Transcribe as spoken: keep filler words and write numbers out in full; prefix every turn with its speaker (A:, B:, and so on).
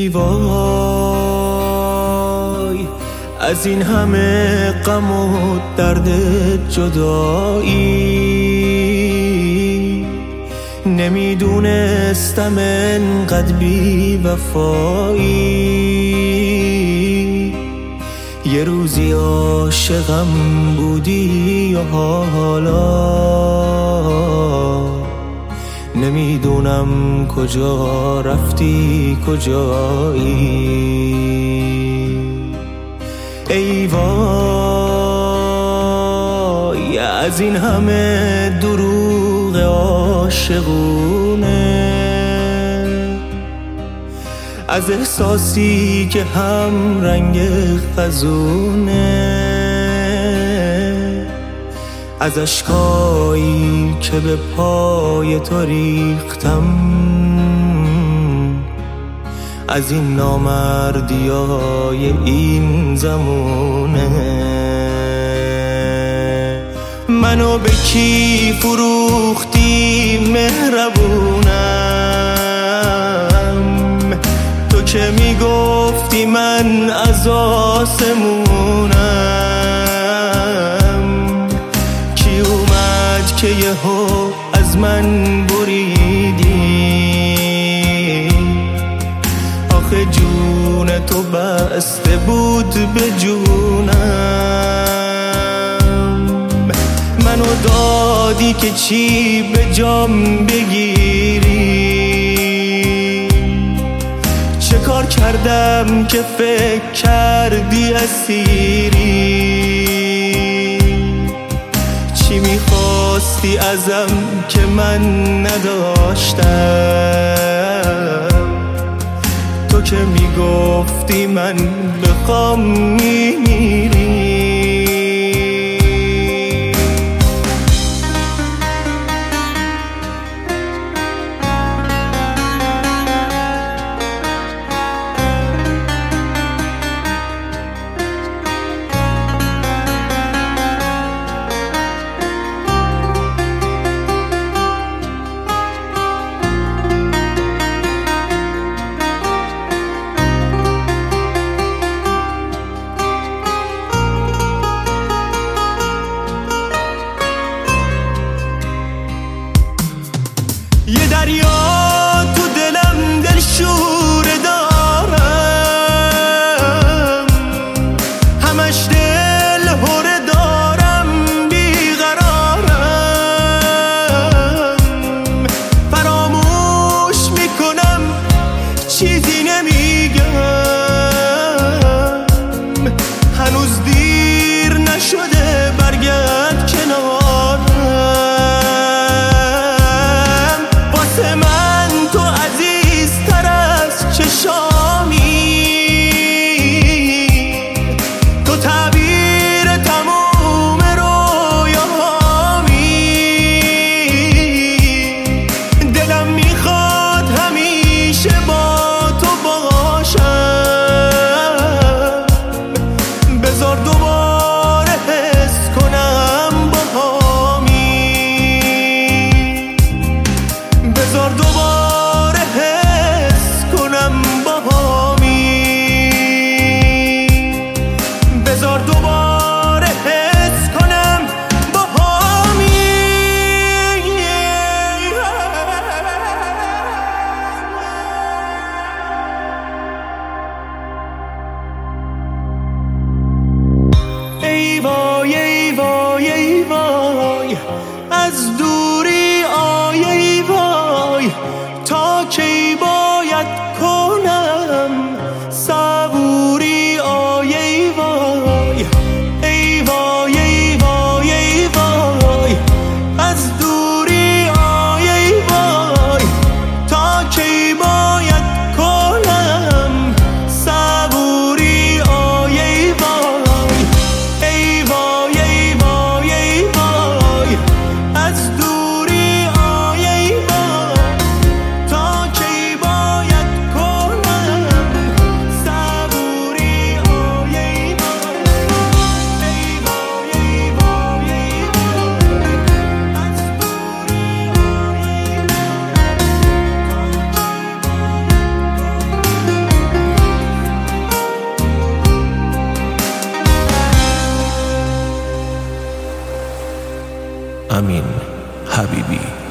A: ای وای از این همه غم و درد جدایی، نمیدونستم انقدر بی وفایی. یه روزی عاشقم بودی و حالا نمیدونم کجا رفتی کجایی. ای وای از این همه دروغ عاشقونه، از احساسی که هم رنگ خزونه، از اشکایی که به پای تو ریختم، از این نامردیای این زمونه. منو به کی فروختی مهربونم، تو که میگفتی من از آسمونم. کی اومد که یهو از من بریدی، آخه جون تو بسته بود به جونم. منو دادی که چی به جام بگیری، چه کار کردم که فکر کردی اسیری. چی میخواستی ازم که من نداشتم، تو که میگفتی من بخوام میمیری. یه دریا تو دلم دلشوره دارم، همش دل هره دارم بیقرارم. فراموش میکنم چیزی نمیگم، هنوز دیر نشده برگرد کنارم. من تو عزیزتر از چشامی، تو تعبیر تموم رویاهامی. دلم میخواد همیشه با تو باشم، بذار دوباره حس کنم باهامی، بذار دوباره حس کنم باهامی، بذار دوباره حس کنم باهامی. ای وای ای وای ای وای از دوری آی ای وای، تا کی باید کنم صبوری آی ای وای. ای وای ای وای ای وای از دوری آی ای وای، تا کی باید کنم صبوری آی ای وای. ای وای ای وای ای وای از دوری آی ای وای. امین حبیبی.